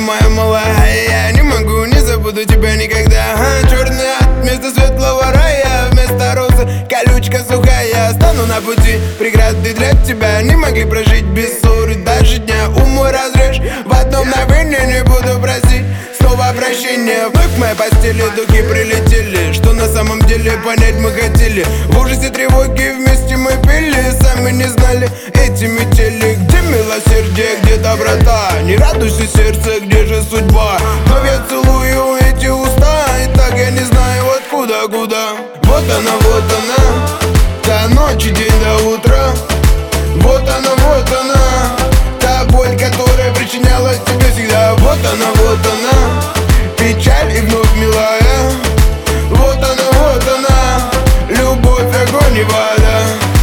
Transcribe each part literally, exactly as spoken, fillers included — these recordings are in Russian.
моя малая, я не могу, не забуду тебя никогда. а, Черный ад вместо светлого рая, вместо розы колючка сухая. Стану на пути преграды для тебя, не могли прожить без ссоры даже дня. Умы разрежь, в одном мгновении не буду просить снова прощения. Вновь к моей постели духи прилетели, что на самом деле понять мы хотели. В ужасе тревоги вместе мы пили, сами не знали эти метели. Где милосердие, где доброта? Не радуйся, сердце, где же судьба? Но я целую эти уста, и так я не знаю откуда, куда. Вот она, вот она, та ночь и день до утра. Вот она, вот она, та боль, которая причинялась тебе всегда. Вот она, вот она, печаль и вновь милая. Вот она, вот она, любовь, огонь и вода.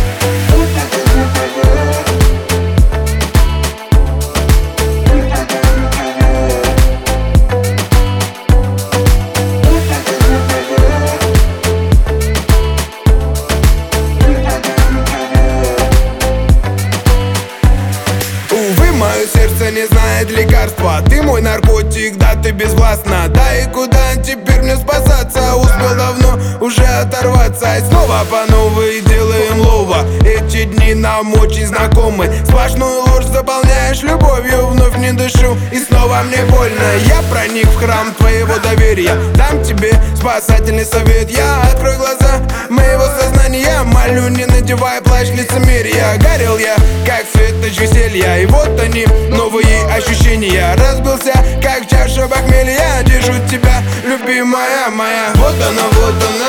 Мое сердце не знает лекарства. Ты мой наркотик, да ты безвластна. Да и куда теперь мне спасаться? Успел давно уже оторваться. И снова по новой делаем лова. Эти дни нам очень знакомы. Сплошную ложь заполняешь любовью. Вновь не дышу и снова мне больно. Я проник в храм твоего доверия. Дам тебе спасательный совет. Я открой глаза моего сознания. Молю, не надевай плащ лицемерия. Горел я, как светоч веселья. И вот они, новые ощущения. Разбился, как чаша похмелья. Держу тебя, любимая моя. Вот она, вот она,